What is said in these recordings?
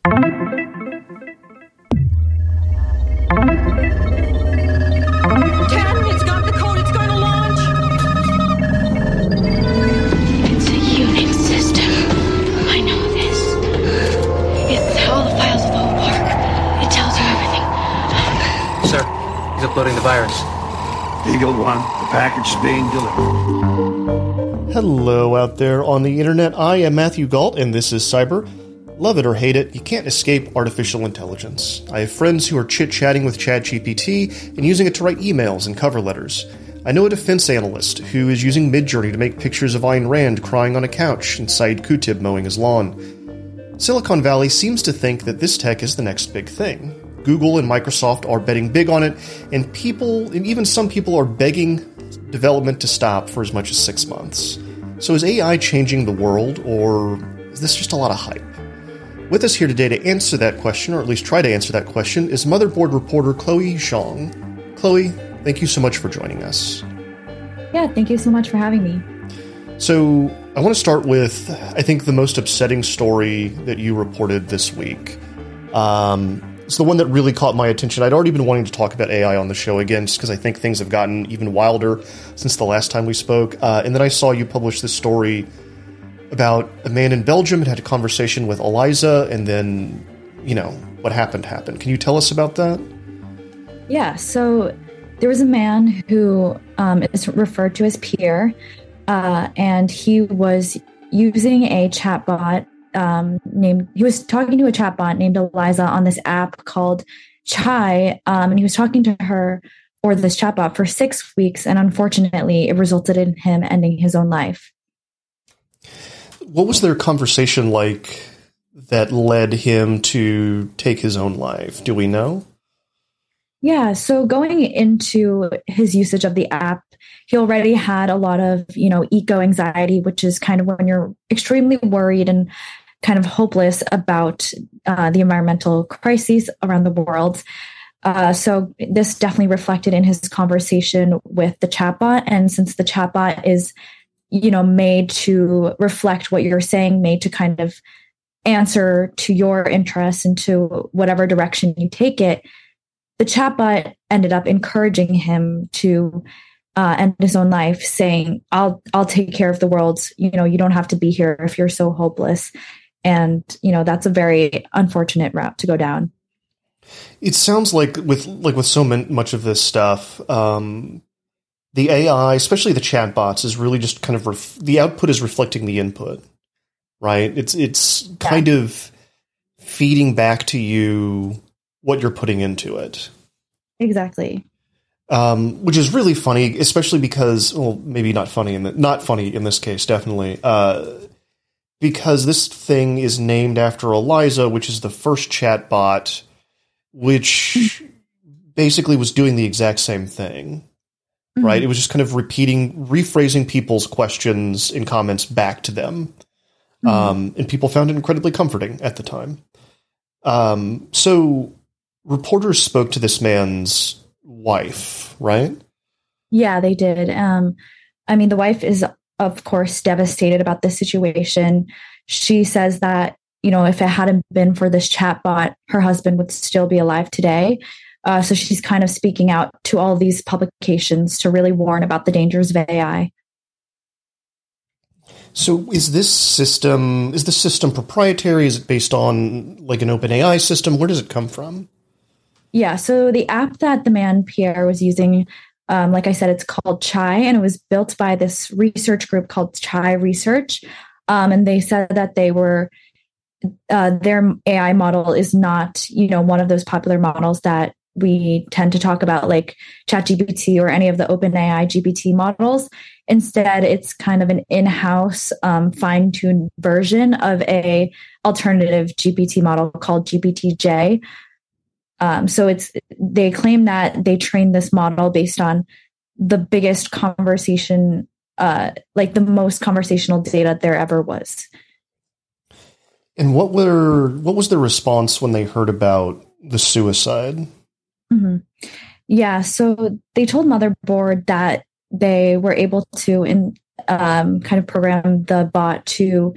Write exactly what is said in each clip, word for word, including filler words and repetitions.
Ten, it's got the code. It's going to launch. It's a Unix system. I know this. It's all the files of the whole park. It tells you everything. Sir, he's uploading the virus. Eagle One, the package is being delivered. Hello out there on the internet. I am Matthew Galt, and this is Cyber. Love it or hate it, you can't escape artificial intelligence. I have friends who are chit-chatting with ChatGPT and using it to write emails and cover letters. I know a defense analyst who is using Midjourney to make pictures of Ayn Rand crying on a couch and Saeed Qutb mowing his lawn. Silicon Valley seems to think that this tech is the next big thing. Google and Microsoft are betting big on it, and people, and even some people, are begging development to stop for as much as six months. So is A I changing the world, or is this just a lot of hype? With us here today to answer that question, or at least try to answer that question, is Motherboard reporter Chloe Zhang. Chloe, thank you so much for joining us. Yeah, thank you so much for having me. So, I want to start with, I think, the most upsetting story that you reported this week. Um, it's the one that really caught my attention. I'd already been wanting to talk about A I on the show again, just because I think things have gotten even wilder since the last time we spoke. Uh, and then I saw you publish this story about a man in Belgium had had a conversation with Eliza, and then, you know, what happened happened. Can you tell us about that? Yeah, so there was a man who um, is referred to as Pierre, uh, and he was using a chatbot um, named, he was talking to a chatbot named Eliza on this app called Chai, um, and he was talking to her, or this chatbot, for six weeks, and unfortunately, it resulted in him ending his own life. What was their conversation like that led him to take his own life? Do we know? Yeah, so going into his usage of the app, he already had a lot of, you know, eco-anxiety, which is kind of when you're extremely worried and kind of hopeless about uh, the environmental crises around the world. Uh, so this definitely reflected in his conversation with the chatbot. And since the chatbot is, you know, made to reflect what you're saying, made to kind of answer to your interests and to whatever direction you take it, the chatbot ended up encouraging him to uh, end his own life, saying, I'll, I'll take care of the world. You know, you don't have to be here if you're so hopeless. And, you know, that's a very unfortunate route to go down. It sounds like with, like with so much of this stuff, um, the A I, especially the chatbots, is really just kind of ref- the output is reflecting the input, right? It's it's kind yeah. of feeding back to you what you're putting into it. Exactly. Um, which is really funny, especially because, well, maybe not funny in the, not funny in this case, definitely, uh, because this thing is named after Eliza, which is the first chatbot, which basically was doing the exact same thing. Mm-hmm. Right? It was just kind of repeating, rephrasing people's questions and comments back to them. Mm-hmm. Um, and people found it incredibly comforting at the time. Um, so reporters spoke to this man's wife, right? Yeah, they did. Um, I mean, the wife is, of course, devastated about this situation. She says that, you know, if it hadn't been for this chatbot, her husband would still be alive today. Uh, so she's kind of speaking out to all these publications to really warn about the dangers of A I. So is this system, is the system proprietary? Is it based on like an OpenAI system? Where does it come from? Yeah, so the app that the man Pierre was using, um, like I said, it's called Chai, and it was built by this research group called Chai Research. Um, and they said that they were, uh, their A I model is not, you know, one of those popular models that we tend to talk about, like ChatGPT or any of the OpenAI G P T models. Instead, it's kind of an in-house, um, fine-tuned version of a alternative G P T model called G P T J. Um, so it's they claim that they trained this model based on the biggest conversation, uh, like the most conversational data there ever was. And what were what was the response when they heard about the suicide? Mm-hmm. Yeah, so they told Motherboard that they were able to in, um, kind of program the bot to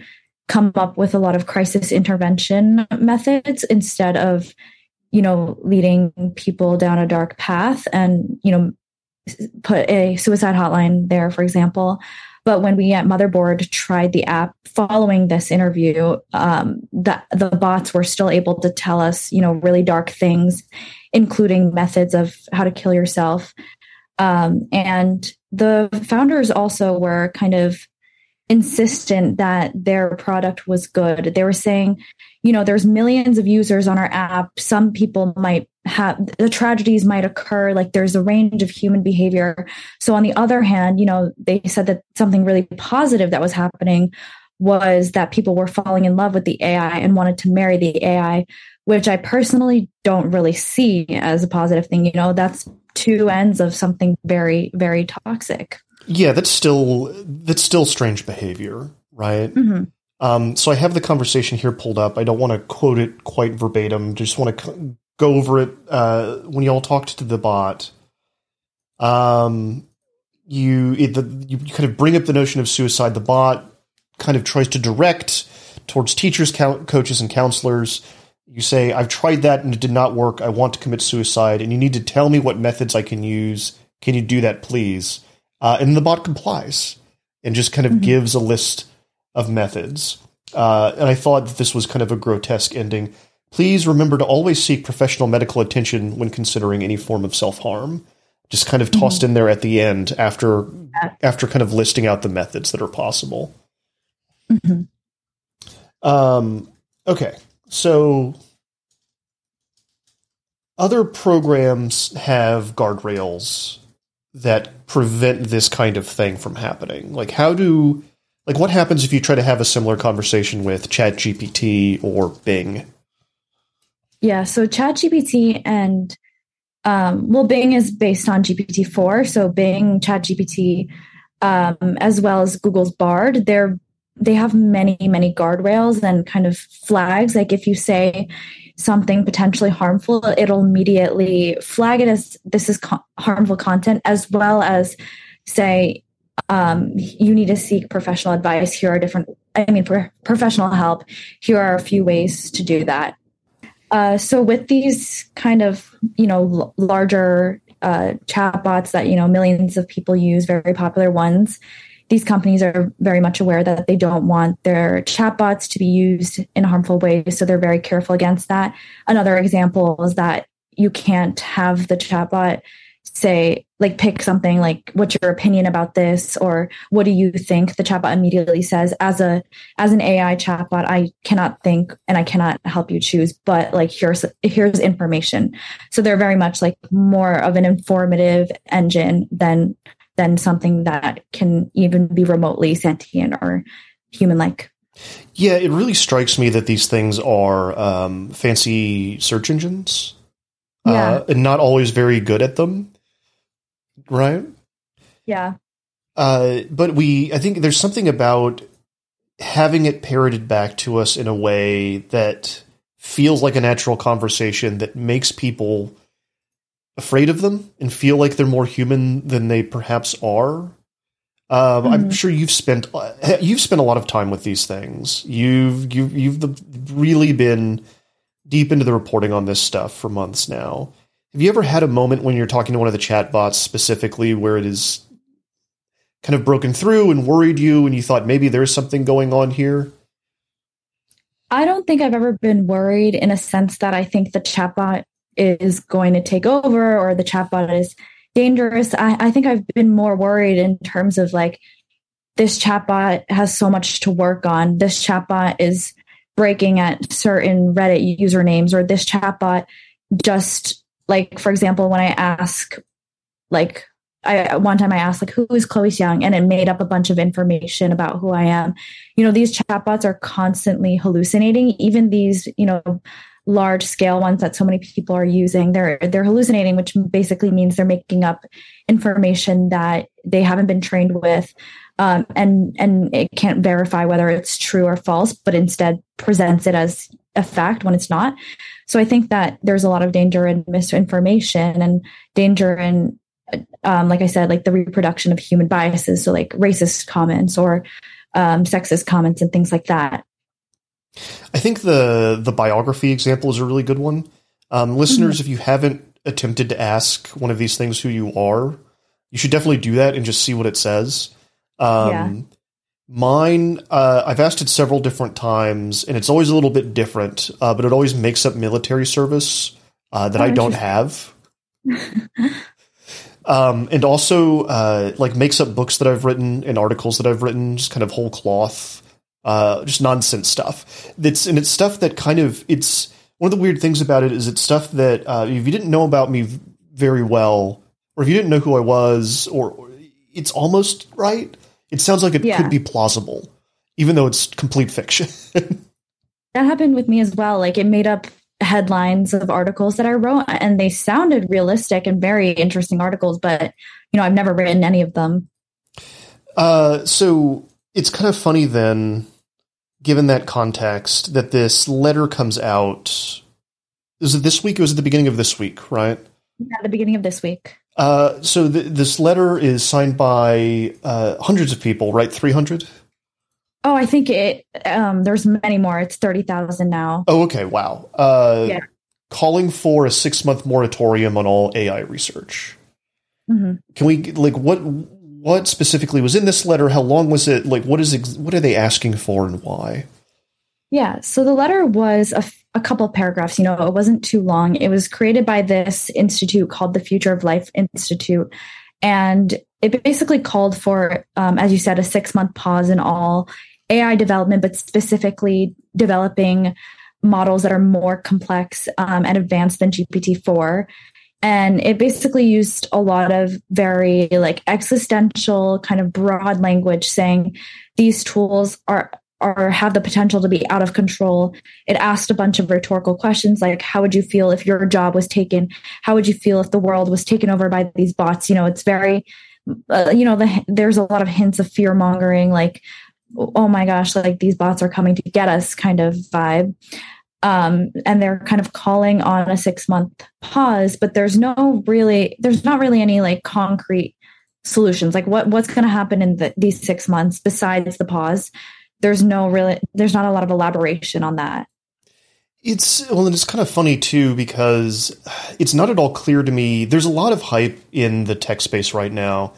come up with a lot of crisis intervention methods instead of, you know, leading people down a dark path and, you know, put a suicide hotline there, for example. But when we at Motherboard tried the app following this interview, um, the, the bots were still able to tell us, you know, really dark things, including methods of how to kill yourself. Um, and the founders also were kind of insistent that their product was good. They were saying, you know, there's millions of users on our app. Some people might have, the tragedies might occur, like there's a range of human behavior. So on the other hand, you know, they said that something really positive that was happening was that people were falling in love with the A I and wanted to marry the A I, which I personally don't really see as a positive thing. You know, that's two ends of something very, very toxic. Yeah, that's still that's still strange behavior, right? Mm-hmm. Um, so I have the conversation here pulled up. I don't want to quote it quite verbatim. Just want to go over it. Uh, when y'all talked to the bot, um, you it, the, you kind of bring up the notion of suicide. The bot kind of tries to direct towards teachers, co- coaches, and counselors. You say, "I've tried that and it did not work. I want to commit suicide, and you need to tell me what methods I can use. Can you do that, please?" Uh, and the bot complies and just kind of mm-hmm. gives a list of methods. Uh, and I thought that this was kind of a grotesque ending. Please remember to always seek professional medical attention when considering any form of self-harm. Just kind of mm-hmm. tossed in there at the end after yeah. after kind of listing out the methods that are possible. Mm-hmm. Um, okay, so other programs have guardrails that prevent this kind of thing from happening. Like how do, like what happens if you try to have a similar conversation with ChatGPT or Bing? Yeah, so ChatGPT and, um, well, Bing is based on G P T four. So Bing, ChatGPT, um, as well as Google's Bard, they're, they have many, many guardrails and kind of flags. Like if you say something potentially harmful, it'll immediately flag it as this is co- harmful content, as well as say, um, you need to seek professional advice. Here are different, I mean, pro- professional help. Here are a few ways to do that. Uh, so with these kind of, you know, l- larger uh, chatbots that, you know, millions of people use, very popular ones, these companies are very much aware that they don't want their chatbots to be used in harmful ways, so they're very careful against that. Another example is that you can't have the chatbot say, like, pick something like, what's your opinion about this? Or what do you think? The chatbot immediately says, as a as an A I chatbot, I cannot think and I cannot help you choose, but like, here's here's information. So they're very much like more of an informative engine than than something that can even be remotely sentient or human-like. Yeah, it really strikes me that these things are um, fancy search engines, yeah. uh, and not always very good at them, right? Yeah. Uh, but we, I think there's something about having it parroted back to us in a way that feels like a natural conversation that makes people afraid of them and feel like they're more human than they perhaps are. Um, mm-hmm. I'm sure you've spent you've spent a lot of time with these things. You've you've you've really been deep into the reporting on this stuff for months now. Have you ever had a moment when you're talking to one of the chatbots specifically where it is kind of broken through and worried you, and you thought maybe there's something going on here? I don't think I've ever been worried in a sense that I think the chatbot is going to take over or the chatbot is dangerous. I, I think I've been more worried in terms of like, this chatbot has so much to work on. This chatbot is breaking at certain Reddit usernames, or this chatbot just like, for example, when I ask, like, I one time I asked like, who is Chloe Xiang? And it made up a bunch of information about who I am. You know, these chatbots are constantly hallucinating. Even these, you know, large scale ones that so many people are using, they're they're hallucinating, which basically means they're making up information that they haven't been trained with, um, and and it can't verify whether it's true or false, but instead presents it as a fact when it's not. So I think that there's a lot of danger in misinformation and danger in, um, like I said, like the reproduction of human biases, so like racist comments or um, sexist comments and things like that. I think the the biography example is a really good one. Um, listeners, mm-hmm. if you haven't attempted to ask one of these things who you are, you should definitely do that and just see what it says. Um, yeah. Mine, uh, I've asked it several different times, and it's always a little bit different, uh, but it always makes up military service uh, that oh, I don't have. um, and also, uh, like, makes up books that I've written and articles that I've written, just kind of whole cloth, uh, just nonsense stuff. That's, and it's stuff that kind of, it's, one of the weird things about it is it's stuff that uh, if you didn't know about me very well, or if you didn't know who I was, or, or it's almost right. It sounds like it yeah. could be plausible, even though it's complete fiction. That happened with me as well. Like, it made up headlines of articles that I wrote, and they sounded realistic and very interesting articles, but, you know, I've never written any of them. Uh, so it's kind of funny then, given that context, that this letter comes out. Is it this week? It was at the beginning of this week, right? Yeah, the beginning of this week. Uh, so th- this letter is signed by uh, hundreds of people, right? three hundred? Oh, I think it. Um, there's many more. It's thirty thousand now. Oh, okay. Wow. Uh, yeah. Calling for a six-month moratorium on all A I research. Mm-hmm. Can we, like, what what specifically was in this letter? How long was it? Like, what is ex- what are they asking for and why? Yeah. So the letter was a, a couple of paragraphs. You know, it wasn't too long. It was created by this institute called the Future of Life Institute. And it basically called for, um, as you said, a six month pause in all A I development, but specifically developing models that are more complex um, and advanced than G P T four. And it basically used a lot of very like existential kind of broad language saying these tools are or have the potential to be out of control. It asked a bunch of rhetorical questions like, how would you feel if your job was taken? How would you feel if the world was taken over by these bots? You know, it's very, uh, you know, the, there's a lot of hints of fear mongering, like, oh my gosh, like these bots are coming to get us kind of vibe. Um, and they're kind of calling on a six month pause, but there's no really, there's not really any like concrete solutions. Like what, what's going to happen in the, these six months besides the pause? There's no really, there's not a lot of elaboration on that. It's, well, and it's kind of funny too, because it's not at all clear to me. There's a lot of hype in the tech space right now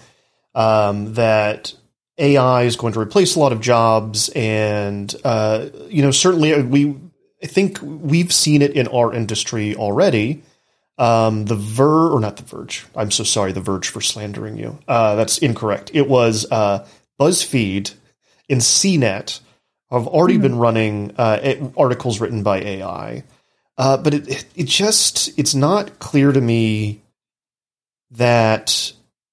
um, that A I is going to replace a lot of jobs. And, uh, you know, certainly we, I think we've seen it in our industry already. Um, the Ver, or not the Verge. I'm so sorry, the Verge, for slandering you. Uh, that's incorrect. It was uh, BuzzFeed and C net have already mm-hmm. been running uh, articles written by A I. Uh, but it, it just, it's not clear to me that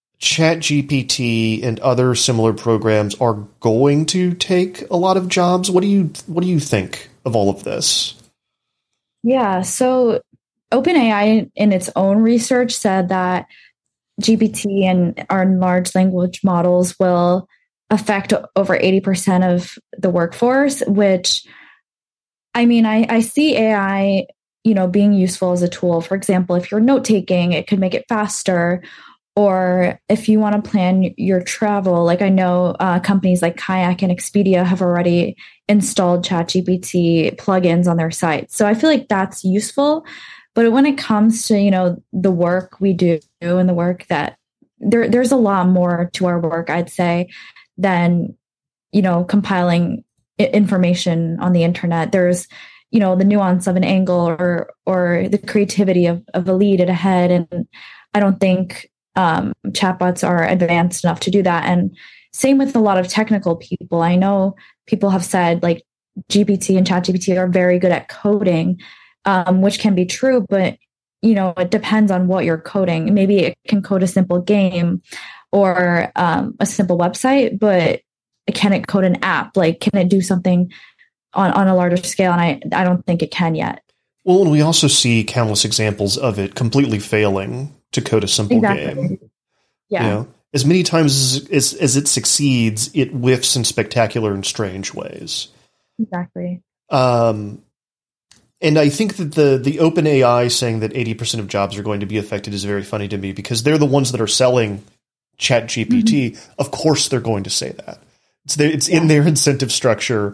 ChatGPT and other similar programs are going to take a lot of jobs. What do you, what do you think of all of this? Yeah. So OpenAI in its own research said that G P T and our large language models will affect over eighty percent of the workforce, which, I mean, I, I see A I, you know, being useful as a tool. For example, if you're note taking, it could make it faster. Or if you want to plan your travel, like I know uh, companies like Kayak and Expedia have already installed ChatGPT plugins on their site. So I feel like that's useful. But when it comes to, you know, the work we do and the work that there, there's a lot more to our work, I'd say, than, you know, compiling I- information on the internet. There's, you know, the nuance of an angle or or the creativity of, of a lead at a head. And I don't think um, chatbots are advanced enough to do that. And same with a lot of technical people. I know people have said like G P T and ChatGPT are very good at coding, um, which can be true, but, you know, it depends on what you're coding. Maybe it can code a simple game or um, a simple website, but can it code an app? Like, can it do something on, on a larger scale? And I, I don't think it can yet. Well, and we also see countless examples of it completely failing to code a simple exactly. game. Yeah. You know, as many times as, as, as it succeeds, it whiffs in spectacular and strange ways. Exactly. Um, and I think that the, the OpenAI saying that eighty percent of jobs are going to be affected is very funny to me, because they're the ones that are selling ChatGPT. Mm-hmm. Of course they're going to say that. It's, there, it's yeah. in their incentive structure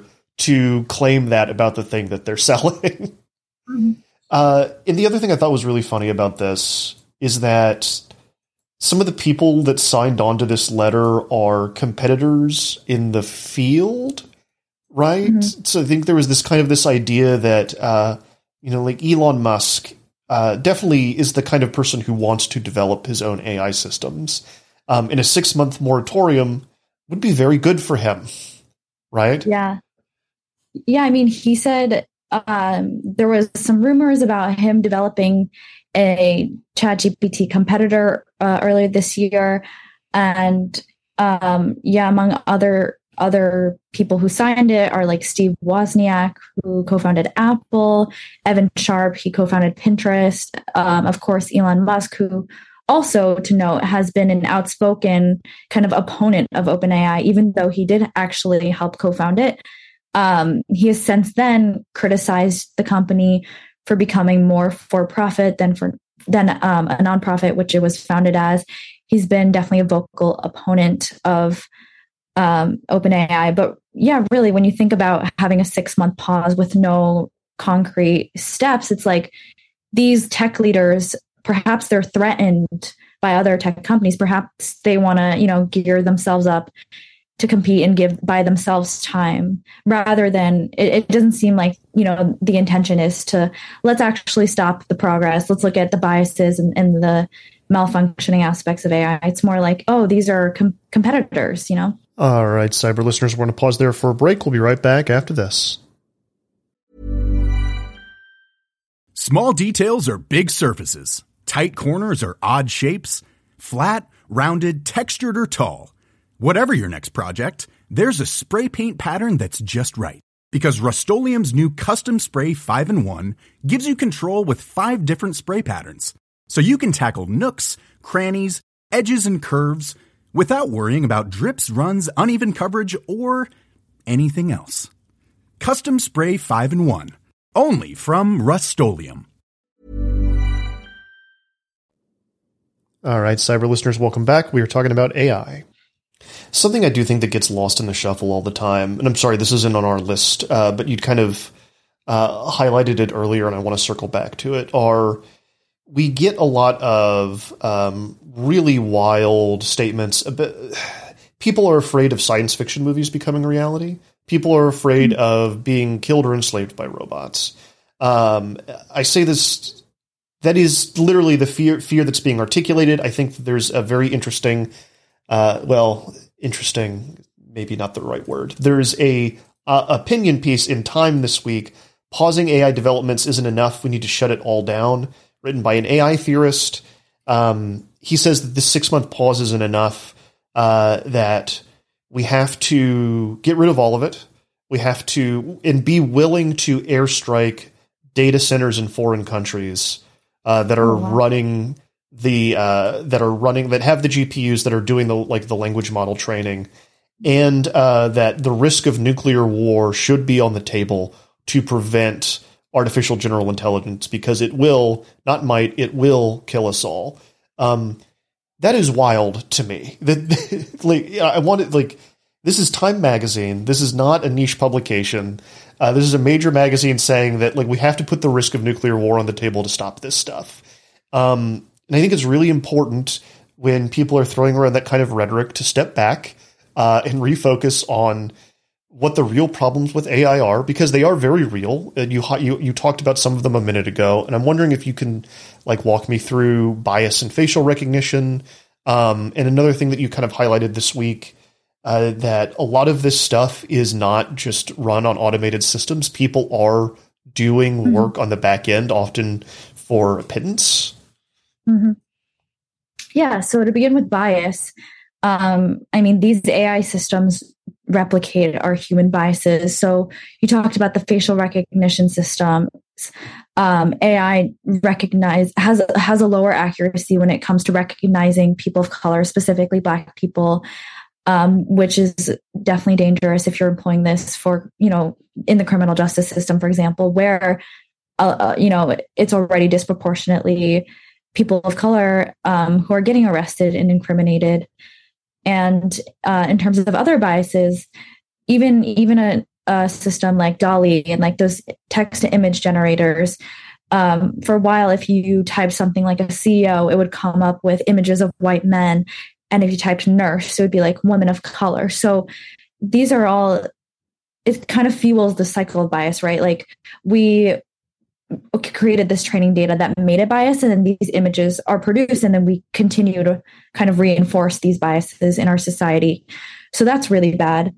to claim that about the thing that they're selling. Mm-hmm. Uh, and the other thing I thought was really funny about this is that some of the people that signed on to this letter are competitors in the field, right? Mm-hmm. So I think there was this kind of this idea that, uh, you know, like Elon Musk uh, definitely is the kind of person who wants to develop his own A I systems. Um, and a six-month moratorium would be very good for him, right? Yeah. Yeah, I mean, he said um, there was some rumors about him developing a ChatGPT competitor uh, earlier this year. And um, yeah, among other other people who signed it are like Steve Wozniak, who co-founded Apple, Evan Sharp, he co-founded Pinterest, um, of course, Elon Musk, who also, to note, has been an outspoken kind of opponent of OpenAI, even though he did actually help co-found it. Um, he has since then criticized the company for becoming more for-profit than for than um, a nonprofit, which it was founded as. He's been definitely a vocal opponent of um, OpenAI. But yeah, really, when you think about having a six-month pause with no concrete steps, it's like these tech leaders, perhaps they're threatened by other tech companies. Perhaps they want to, you know, gear themselves up to compete and give by themselves time, rather than it, it doesn't seem like, you know, the intention is to let's actually stop the progress. Let's look at the biases and, and the malfunctioning aspects of A I. It's more like, oh, these are com- competitors, you know? All right, cyber listeners, we're going to pause there for a break. We'll be right back after this. Small details are big surfaces. Tight corners are odd shapes. Flat, rounded, textured, or tall. Whatever your next project, there's a spray paint pattern that's just right. Because Rust-Oleum's new Custom Spray five in one gives you control with five different spray patterns. So you can tackle nooks, crannies, edges, and curves without worrying about drips, runs, uneven coverage, or anything else. Custom Spray five in one. Only from Rust-Oleum. All right, cyber listeners, welcome back. We are talking about A I. Something I do think that gets lost in the shuffle all the time, and I'm sorry, this isn't on our list, uh, but you'd kind of uh, highlighted it earlier, and I want to circle back to it, are we get a lot of um, really wild statements. About, people are afraid of science fiction movies becoming reality. People are afraid mm-hmm. of being killed or enslaved by robots. Um, I say this, that is literally the fear fear that's being articulated. I think that there's a very interesting... Uh, well, interesting, maybe not the right word. There's a uh, opinion piece in Time this week, Pausing A I Developments Isn't Enough, We Need to Shut It All Down, written by an A I theorist. Um, he says that this six-month pause isn't enough, uh, that we have to get rid of all of it. We have to, and be willing to airstrike data centers in foreign countries uh, that are oh, wow. running... the uh, that are running that have the G P Us that are doing the like the language model training, and uh, that the risk of nuclear war should be on the table to prevent artificial general intelligence, because it will not might it will kill us all. Um, that is wild to me. That like I wanted like this is Time magazine. This is not a niche publication. Uh, this is a major magazine saying that like we have to put the risk of nuclear war on the table to stop this stuff. Um, And I think it's really important when people are throwing around that kind of rhetoric to step back uh, and refocus on what the real problems with A I are, because they are very real. And you, you you talked about some of them a minute ago, and I'm wondering if you can like walk me through bias and facial recognition. Um, and another thing that you kind of highlighted this week, uh, that a lot of this stuff is not just run on automated systems. People are doing mm-hmm. work on the back end, often for a pittance. Mm-hmm. Yeah. So to begin with bias, um, I mean, these A I systems replicate our human biases. So you talked about the facial recognition systems. Um, A I recognize has has a lower accuracy when it comes to recognizing people of color, specifically Black people, um, which is definitely dangerous if you're employing this for, you know, in the criminal justice system, for example, where uh, you know it's already disproportionately people of color um, who are getting arrested and incriminated. And uh, in terms of other biases, even even a uh, system like DALL-E and like those text to image generators, um, for a while, if you type something like a C E O, it would come up with images of white men. And if you typed nurse, it would be like women of color. So these are all, it kind of fuels the cycle of bias, right? Like we created this training data that made it biased, and then these images are produced, and then we continue to kind of reinforce these biases in our society. So that's really bad.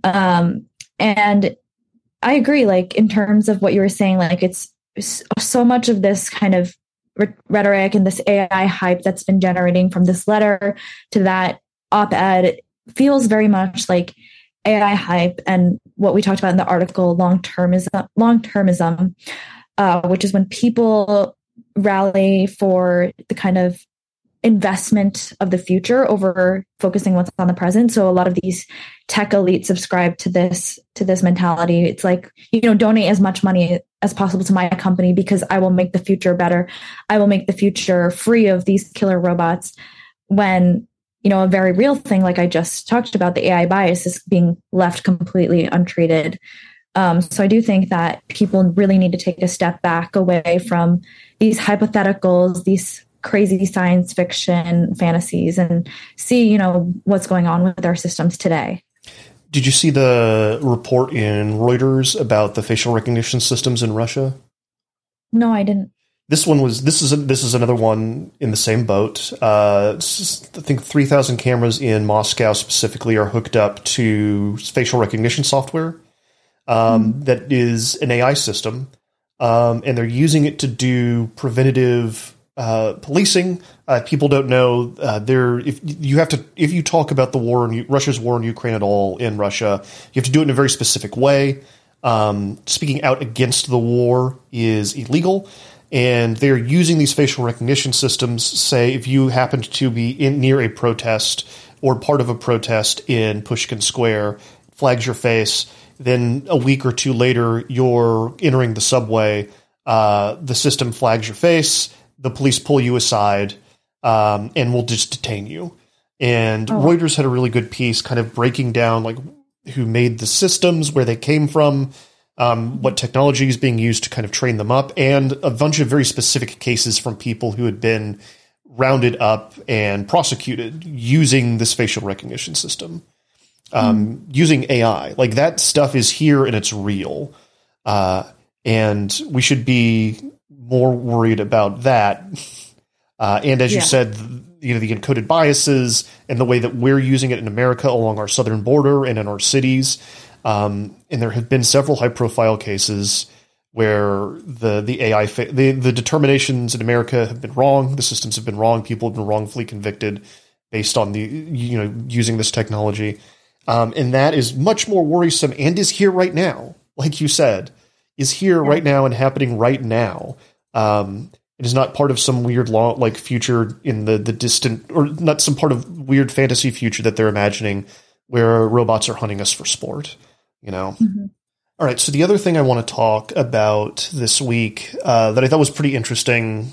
Um, and I agree, like in terms of what you were saying, like it's so much of this kind of rhetoric and this A I hype that's been generating from this letter to that op-ed feels very much like A I hype and what we talked about in the article, long-termism, long-termism, uh, which is when people rally for the kind of investment of the future over focusing what's on the present. So a lot of these tech elites subscribe to this to this mentality. It's like, you know, donate as much money as possible to my company because I will make the future better. I will make the future free of these killer robots. When, you know, a very real thing, like I just talked about, the A I bias is being left completely untreated. Um, so I do think that people really need to take a step back away from these hypotheticals, these crazy science fiction fantasies, and see, you know, what's going on with our systems today. Did you see the report in Reuters about the facial recognition systems in Russia? No, I didn't. This one was, this is, a, this is another one in the same boat. Uh, I think three thousand cameras in Moscow specifically are hooked up to facial recognition software um, mm. that is an A I system. Um, and they're using it to do preventative uh, policing. Uh, people don't know uh, there. If you have to, if you talk about the war in Russia's war in Ukraine at all in Russia, you have to do it in a very specific way. Um, speaking out against the war is illegal, and they're using these facial recognition systems. Say if you happened to be in near a protest or part of a protest in Pushkin Square, flags your face. Then a week or two later, you're entering the subway. Uh, the system flags your face. The police pull you aside um, and will just detain you. And oh. Reuters had a really good piece kind of breaking down like who made the systems, where they came from, um, what technology is being used to kind of train them up, and a bunch of very specific cases from people who had been rounded up and prosecuted using this facial recognition system, um, mm. using A I. Like that stuff is here and it's real. Uh, and we should be more worried about that. Uh, and as yeah. you said, you know, the encoded biases and the way that we're using it in America along our southern border and in our cities. Um, and there have been several high profile cases where the, the A I, fa- the, the determinations in America have been wrong. The systems have been wrong. People have been wrongfully convicted based on the, you know, using this technology. Um, and that is much more worrisome and is here right now. Like you said, is here yeah. right now and happening right now. Um, it is not part of some weird law, like future in the, the distant, or not some part of weird fantasy future that they're imagining where robots are hunting us for sport, you know? Mm-hmm. All right. So the other thing I want to talk about this week, uh, that I thought was pretty interesting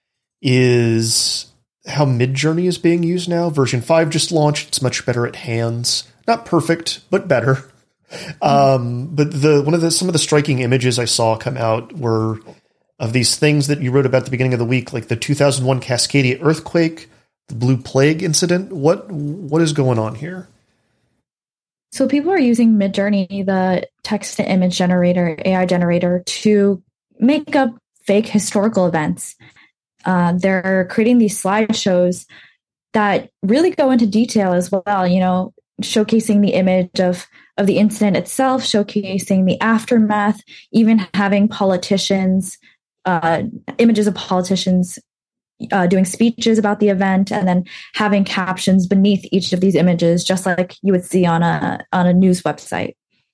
is how Midjourney is being used now. Version five just launched. It's much better at hands. Not perfect, but better. Mm-hmm. Um, but the, one of the, some of the striking images I saw come out were of these things that you wrote about at the beginning of the week, like the two thousand one Cascadia earthquake, the Blue Plague incident. What what is going on here? So people are using Midjourney, the text-to-image generator, A I generator, to make up fake historical events. Uh, they're creating these slideshows that really go into detail as well, you know, showcasing the image of, of the incident itself, showcasing the aftermath, even having politicians Uh, images of politicians uh, doing speeches about the event, and then having captions beneath each of these images, just like you would see on a on a news website.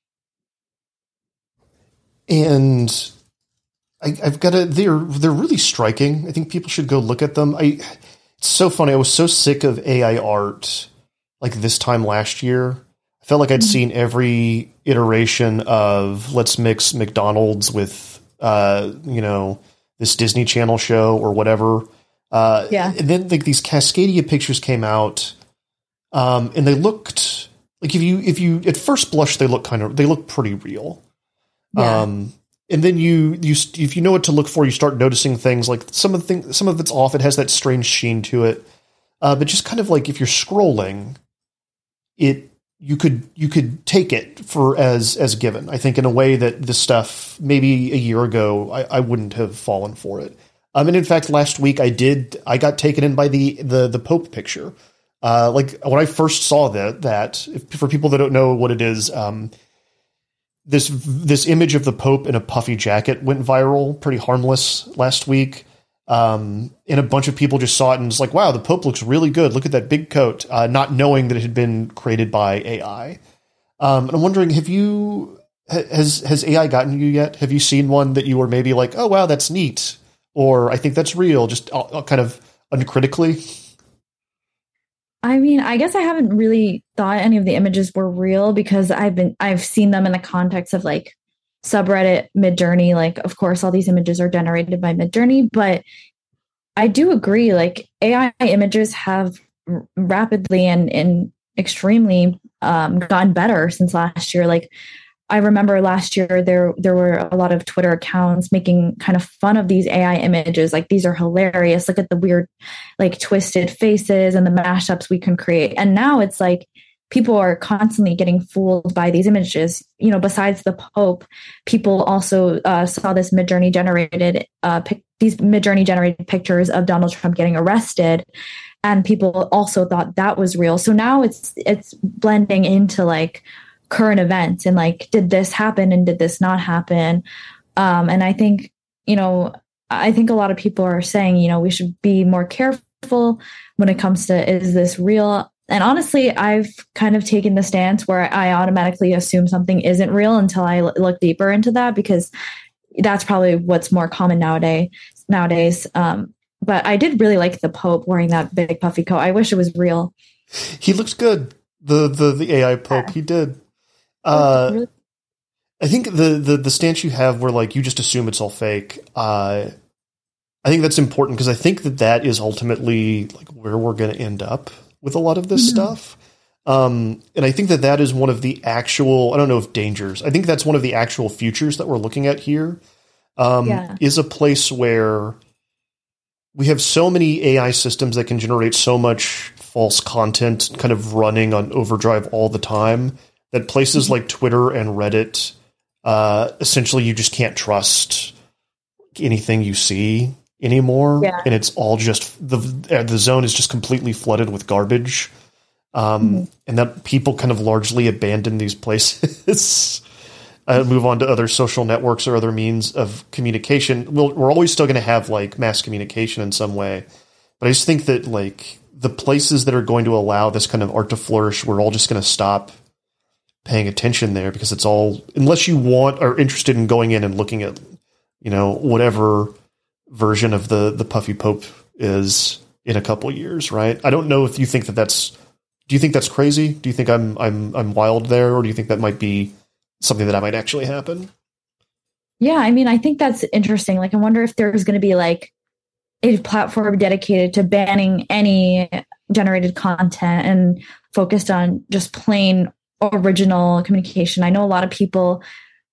And I, I've got to, they're they're really striking. I think people should go look at them. I it's so funny. I was so sick of A I art like this time last year. I felt like I'd mm-hmm. seen every iteration of let's mix McDonald's with Uh, you know, this Disney Channel show or whatever. Uh, yeah. And then like these Cascadia pictures came out, um, and they looked like if you if you at first blush they look kind of they look pretty real. Yeah. Um, and then you you if you know what to look for, you start noticing things like some of the thing, some of it's off. It has that strange sheen to it. Uh, but just kind of like if you're scrolling, it you could you could take it for as as given. I think in a way that this stuff maybe a year ago I, I wouldn't have fallen for it. Um, and in fact, last week I did. I got taken in by the the the Pope picture. Uh, like when I first saw that, that if, for people that don't know what it is, um, this this image of the Pope in a puffy jacket went viral, pretty harmless last week. Um, and a bunch of people just saw it and was like, wow, the Pope looks really good. Look at that big coat, uh, not knowing that it had been created by A I. Um, and I'm wondering, have you, has, has A I gotten you yet? Have you seen one that you were maybe like, oh, wow, that's neat. Or I think that's real, just uh, kind of uncritically? I mean, I guess I haven't really thought any of the images were real because I've been, I've seen them in the context of like subreddit Midjourney. Like, of course, all these images are generated by Midjourney, but I do agree. Like A I images have r- rapidly and, and extremely um, gotten better since last year. Like I remember last year there there were a lot of Twitter accounts making kind of fun of these A I images. Like these are hilarious. Look at the weird, like twisted faces and the mashups we can create. And now it's like people are constantly getting fooled by these images. You know, besides the Pope, people also uh, saw this Midjourney generated uh, pic- these Midjourney generated pictures of Donald Trump getting arrested, and people also thought that was real. So now it's it's blending into like current events and like, did this happen and did this not happen? Um, and I think, you know, I think a lot of people are saying, you know, we should be more careful when it comes to, is this real? And honestly, I've kind of taken the stance where I automatically assume something isn't real until I l- look deeper into that, because that's probably what's more common nowadays. Nowadays, um, but I did really like the Pope wearing that big puffy coat. I wish it was real. He looks good. The the the A I Pope, yeah. He did. Uh, really? I think the, the the stance you have where like you just assume it's all fake. Uh, I think that's important because I think that that is ultimately like where we're going to end up with a lot of this mm-hmm. stuff. Um, and I think that that is one of the actual, I don't know if dangers, I think that's one of the actual futures that we're looking at here, um, yeah. is a place where we have so many A I systems that can generate so much false content kind of running on overdrive all the time that places mm-hmm. like Twitter and Reddit, uh, essentially you just can't trust anything you see anymore. Yeah. And it's all just, the the zone is just completely flooded with garbage. Um, mm-hmm. And that people kind of largely abandon these places, uh, move on to other social networks or other means of communication. We'll, we're always still going to have like mass communication in some way. But I just think that like the places that are going to allow this kind of art to flourish, we're all just going to stop paying attention there because it's all, unless you want, are interested in going in and looking at, you know, whatever version of the, the Puffy Pope is in a couple of years. Right. I don't know if you think that that's, do you think that's crazy? Do you think I'm, I'm, I'm wild there? Or do you think that might be something that might actually happen? Yeah. I mean, I think that's interesting. Like, I wonder if there's going to be like a platform dedicated to banning any generated content and focused on just plain original communication. I know a lot of people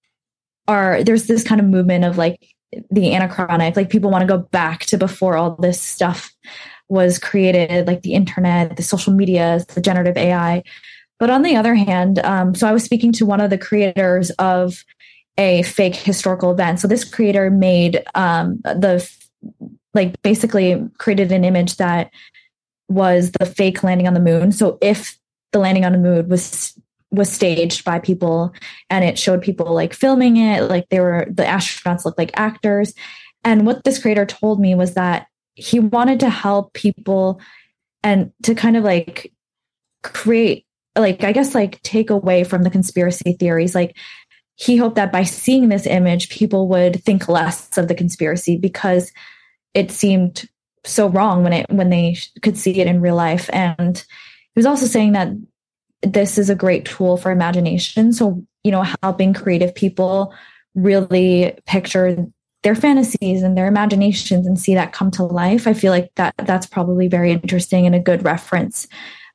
are, there's this kind of movement of like the anachronic, like people want to go back to before all this stuff was created, like the internet, the social media, the generative A I. But on the other hand, um, so I was speaking to one of the creators of a fake historical event. So this creator made um, the, like basically created an image that was the fake landing on the moon. So if the landing on the moon was was staged by people and it showed people like filming it, like they were, the astronauts looked like actors. And what this creator told me was that he wanted to help people and to kind of like create, like, I guess, like take away from the conspiracy theories. Like he hoped that by seeing this image, people would think less of the conspiracy because it seemed so wrong when it, when they could see it in real life. And he was also saying that this is a great tool for imagination. So, you know, helping creative people really picture their fantasies and their imaginations and see that come to life. I feel like that that's probably very interesting and a good reference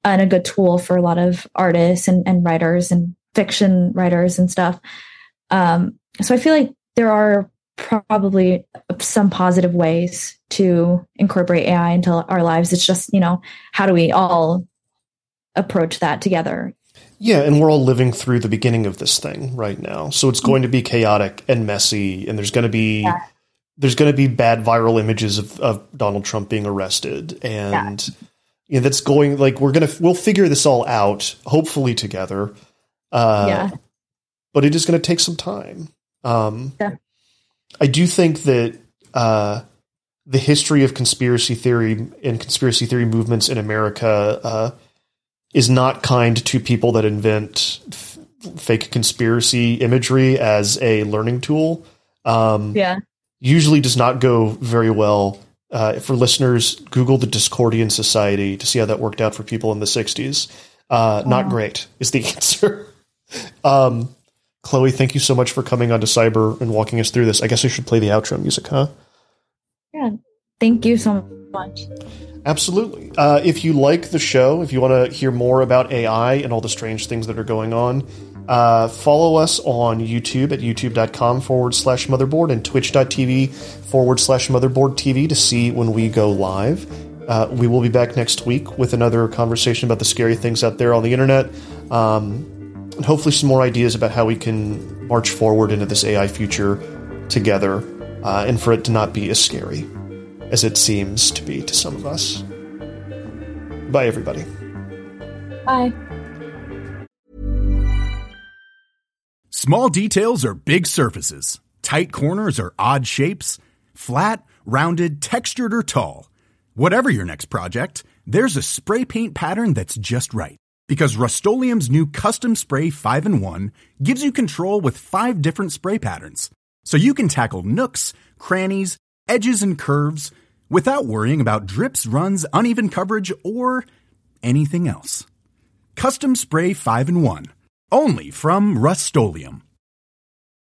and a good tool for a lot of artists and, and writers and fiction writers and stuff. Um, so I feel like there are probably some positive ways to incorporate A I into our lives. It's just, you know, how do we all approach that together? Yeah, and we're all living through the beginning of this thing right now. So it's going to be chaotic and messy, and there's going to be yeah. there's going to be bad viral images of, of Donald Trump being arrested, and yeah. you know, that's going like we're gonna we'll figure this all out, hopefully together. Uh, yeah, but it is going to take some time. Um, yeah. I do think that uh, the history of conspiracy theory and conspiracy theory movements in America uh, is not kind to people that invent f- fake conspiracy imagery as a learning tool. Um, yeah. Usually does not go very well. Uh, for listeners, Google the Discordian Society to see how that worked out for people in the sixties. Uh, oh. Not great is the answer. um, Chloe, thank you so much for coming on to Cyber and walking us through this. I guess we should play the outro music, huh? Yeah. Thank you so much. Absolutely. Uh, if you like the show, if you want to hear more about A I and all the strange things that are going on, uh, follow us on YouTube at youtube.com forward slash motherboard and twitch.tv forward slash motherboard TV to see when we go live. Uh, we will be back next week with another conversation about the scary things out there on the internet. Um, and hopefully some more ideas about how we can march forward into this A I future together, uh, and for it to not be as scary as it seems to be to some of us. Bye, everybody. Bye. Small details are big surfaces. Tight corners are odd shapes. Flat, rounded, textured, or tall. Whatever your next project, there's a spray paint pattern that's just right. Because Rust-Oleum's new Custom Spray five in one gives you control with five different spray patterns. So you can tackle nooks, crannies, edges, and curves without worrying about drips, runs, uneven coverage, or anything else. Custom Spray five in one. Only from Rust-Oleum.